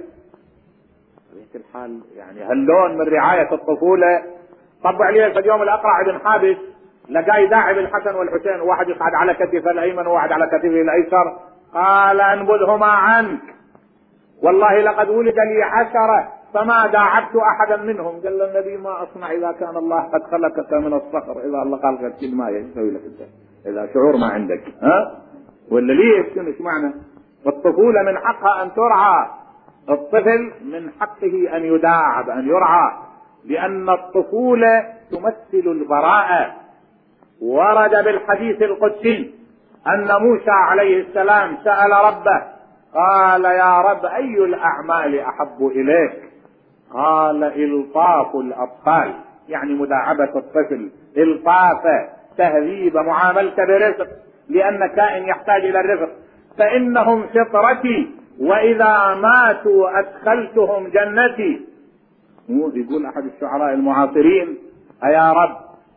بهذه الحال يعني هاللون من رعاية الطفولة طبع عليه. فاليوم الأقرع بن حابس لقى يداعب الحسن والحسين، واحد يقعد على كتفه الأيمن وواحد على كتفه الأيسر، قال انبذهما عنك، والله لقد ولد لي عشرة فما داعبت أحدا منهم. قال النبي ما أصنع إذا كان الله قد خلقك من الصخر، إذا الله خلقك كل ما يسوي لك انت إذا شعور ما عندك، ها ولا ليش؟ شنو معنى الطفولة؟ من حقها أن ترعى، الطفل من حقه أن يداعب أن يرعى، لأن الطفولة تمثل البراءة. ورد بالحديث القدسي أن موسى عليه السلام سأل ربه قال يا رب أي الأعمال أحب إليك؟ قال إلطاف الأطفال. يعني مداعبة الطفل، الطافة، تهذيب، معاملة برفق، لأن كائن يحتاج إلى الرفق. فإنهم فطرتي وإذا ماتوا أدخلتهم جنتي. يقول أحد الشعراء المعاصرين: أيا رب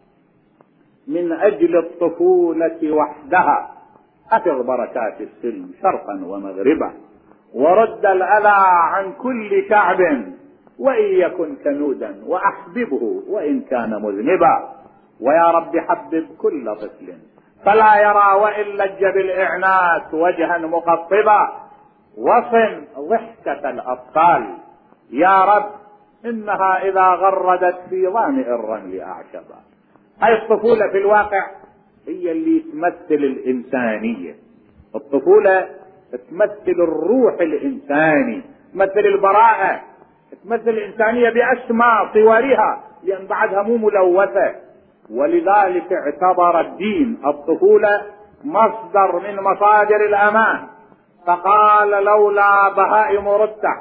من أجل الطفولة وحدها أفض بركات السلم شرقا ومغربا، ورد الأذى عن كل شعب وإن يكن كنودا، وأحببه وإن كان مذنبا. ويا رب حبب كل طفل فلا يرى وإن لج بالإعنات وجها مقطبا، وصن ضحكة الأطفال يا رب إنها إذا غردت في ظامئ الرمل أعشبا. هاي الطفولة في الواقع هي اللي تمثل الإنسانية. الطفولة تمثل الروح الإنساني، تمثل البراءة، تمثل الإنسانية بأسمى صورها، لأن بعدها مو ملوثة. ولذلك اعتبر الدين الطفولة مصدر من مصادر الأمان، فقال: لولا بهائم رتع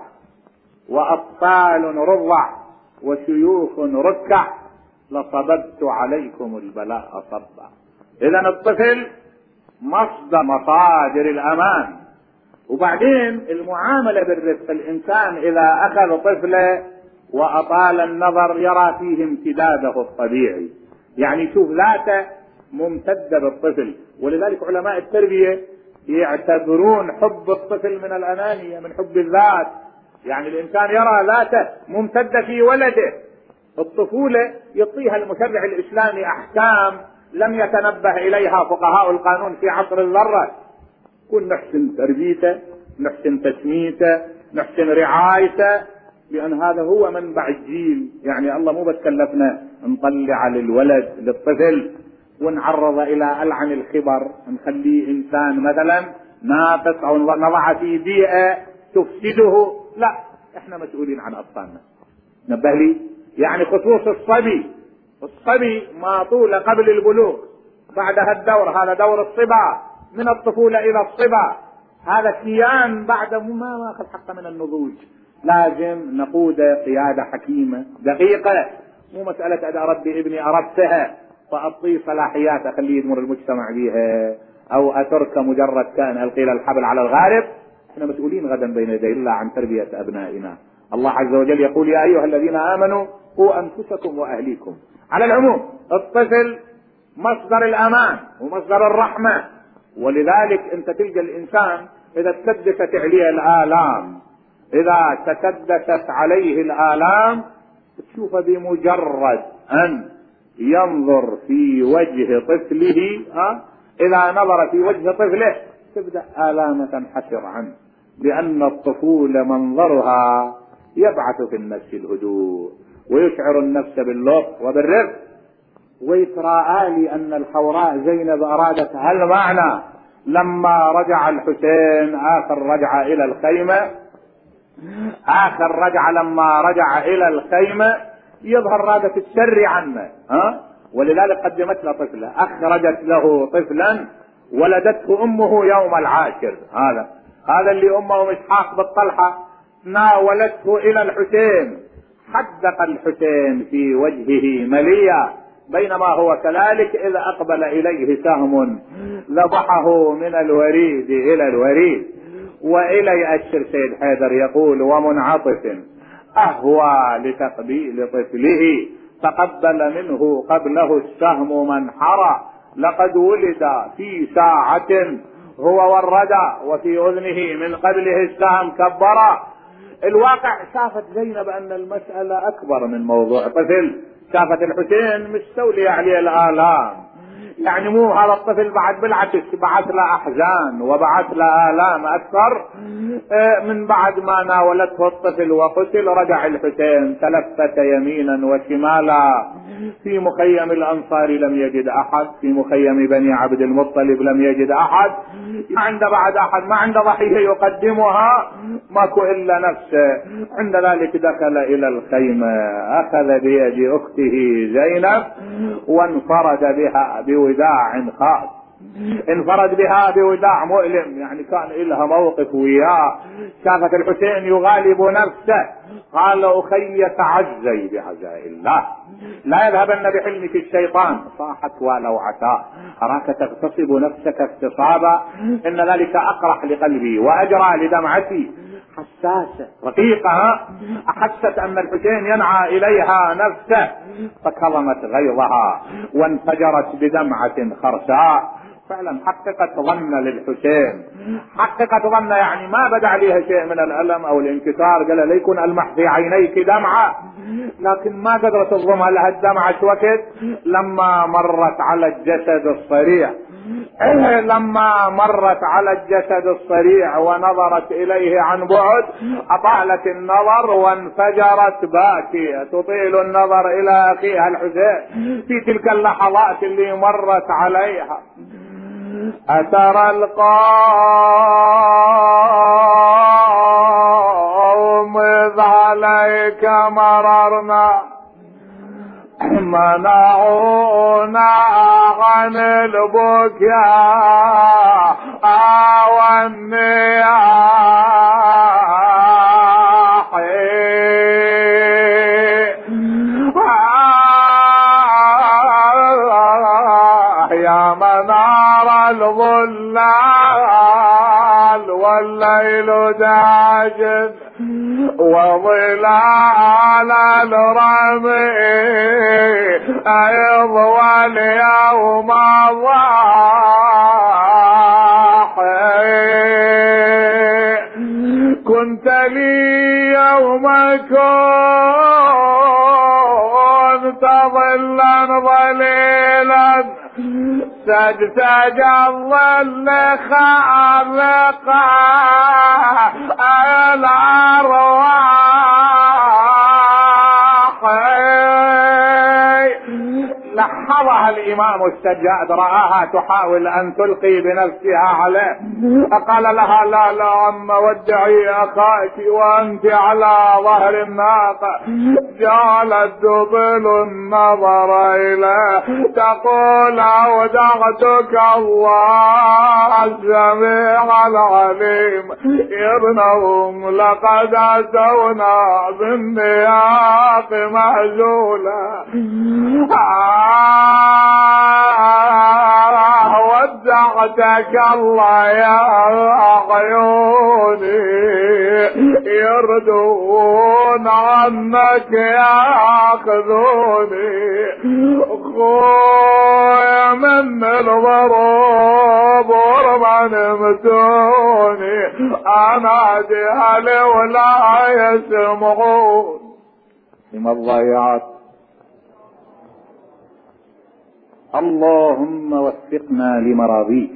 وأطفال رضع وشيوخ ركع لصببت عليكم البلاء صبا. إذن الطفل مصدر مصادر الأمان. وبعدين المعاملة بالرفق، الإنسان إذا أخذ طفله وأطال النظر يرى فيه امتداده الطبيعي، يعني يشوف ذاته ممتدة بالطفل. ولذلك علماء التربية يعتبرون حب الطفل من الأنانية، من حب الذات، يعني الإنسان يرى ذاته ممتدة في ولده. الطفولة يعطيها المشرع الإسلامي أحكام لم يتنبه إليها فقهاء القانون في عصر الذرة. كن نحسن تربيته، نحسن تسميته، نحسن رعايته، لأن هذا هو منبع الجيل. يعني الله مو بس كلفنا نطلع للولد للطفل ونعرض إلى ألعن الخبر، نخليه إنسان مثلا ناقص أو نضع في بيئة تفسده، لا، احنا مسؤولين عن أطفالنا. نبه لي، يعني خصوص الصبي، الصبي ما طول قبل البلوغ، بعدها الدور، هذا دور الصبا، من الطفولة إلى الصبا، هذا كيان بعد ما ماخذ حقه من النضوج. لازم نقود قيادة حكيمة دقيقة، مو مسألة أنا أربي ابني أردتها فأعطيه صلاحيات أخليه يدمر المجتمع بيها، أو أترك مجرد كان ألقي الحبل على الغارب. احنا مسؤولين غدا بين يدي الله عن تربية أبنائنا. الله عز وجل يقول: يا أيها الذين آمنوا قوا أنفسكم وأهليكم. على العموم الطفل مصدر الأمان ومصدر الرحمة. ولذلك أنت تلقى الإنسان إذا تكدست عليه الآلام، إذا تكدست عليه الآلام تشوف بمجرد أن ينظر في وجه طفله، ها إذا نظر في وجه طفله تبدأ آلامة تنحسر عنه، لأن الطفولة منظرها يبعث في النفس الهدوء ويشعر النفس باللطف وبالرفق. ويتراءى لي أن الحوراء زينب أرادت هالمعنى لما رجع الحسين آخر رجع إلى الخيمة، آخر رجع لما رجع إلى الخيمة يظهر رادة السر عنه، ها؟ ولذلك قدمت له طفلة، أخرجت له طفلا ولدته أمه يوم العاشر. هذا هذا اللي أمه إسحاق بالطلحة ناولته إلى الحسين، حدق الحسين في وجهه مليا، بينما هو كذلك إذا أقبل إليه سهم لضحه من الوريد إلى الوريد. وإلي أشر سيد حيدر يقول: ومنعطف أهوى لتقبيل طفله تقبل منه قبله السهم منحرى، لقد ولد في ساعة هو والردى وفي أذنه من قبله السهم كبرا. الواقع شافت زينب أن المسألة أكبر من موضوع طفل، شافت الحسين مستولي عليه الآلام، يعني مو هذا الطفل بعد بالعكس بعث له أحزان وبعث له آلام أكثر. من بعد ما ناولته الطفل وقتل رجع الحسين تلفت يمينا وشمالا، في مخيم الأنصار لم يجد أحد، في مخيم بني عبد المطلب لم يجد أحد، ما عنده بعد أحد، ما عنده ضحية يقدمها، ماكو إلا نفسه. عند ذلك دخل إلى الخيمة، أخذ بيد أخته زينب وانفرد بها بوداع خاص. انفرد بها بوداع مؤلم، يعني كان لها موقف وياه، شافت الحسين يغالب نفسه، قال أخي تعزي بعزاء الله، لا يذهبن بحلمك الشيطان. صاحت ولو عسى أراك تغتصب نفسك اغتصابا، إن ذلك أقرح لقلبي وأجرى لدمعتي. حساسة رقيقة، أحست أن الحسين ينعى إليها نفسه، فكظمت غيظها وانفجرت بدمعة خرساء. فعلا حققت ظن للحسين، حققت ظن، يعني ما بدع ليها شيء من الألم أو الانكسار، قال ليكن ألمح في عينيك دمعة، لكن ما قدرت تظلمها لها الدمعة وقت لما مرت على الجسد الصريع. لما مرت على الجسد الصريع ونظرت إليه عن بعد، أطالت النظر وانفجرت باكية تطيل النظر إلى أخيها الحسين في تلك اللحظات اللي مرت عليها. أترى القوم إذ عليك مررنا منعونا عن البكاء والنياح، يا منار الظلال والليل داجن وظلال الرمي أيض واليوم ضاحي. كنت لي يوم كنت ظلا ظليلا سجسج الظل خالقا الأرواح. لحظها الإمام السجاد، رآها تحاول أن تلقي بنفسها عليه، فقال لها لا لا عم ودعي أخاك وأنت على ظهر الناقة. جعلت تبل النظر إليه تقول أودعتك الله السميع العليم، إنهم لقد أتونا بالنياق مهزولا. ودعتك الله يا عيوني يردون عنك ياخذوني، خويا من الضروب ورمان متوني انادي هلي ولا يسمعون. ثم الضيعات. اللهم وفقنا لمراضيك،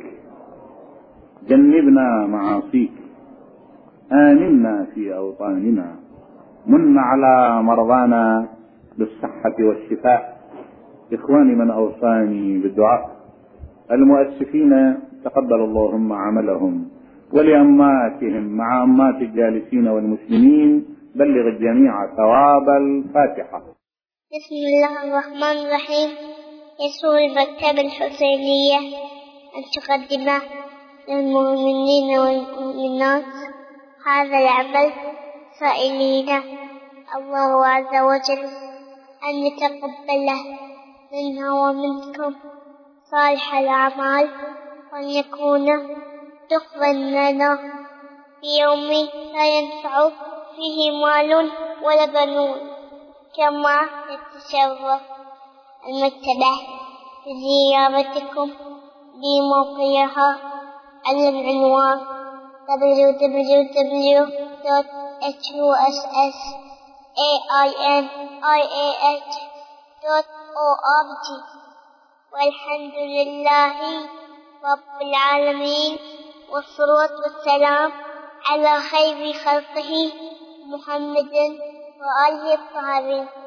جنبنا معاصيك، آمنا في أوطاننا، من على مرضانا بالصحة والشفاء. إخواني من أوصاني بالدعاء، المؤسسين تقبل اللهم عملهم، ولأماتهم مع أمات الجالسين والمسلمين بلغ الجميع ثواب الفاتحة. بسم الله الرحمن الرحيم. يسر المكتبة الحسينية أن تقدم للمؤمنين والمؤمنات هذا العمل، سائلين الله عز وجل أن يتقبله منا ومنكم صالح الأعمال، وأن يكون دخلا لنا في يوم لا ينفع فيه مال ولا بنون. كما يتشرف المكتبة بزيارتكم بموقعها على العنوان دبليو دبليو دبليو دوت إتش يو إس إس إيه آي إن آي إيه إتش دوت أو آر جي. والحمد لله رب العالمين، والصلاة والسلام على خير خلقه محمد وآله الطاهرين.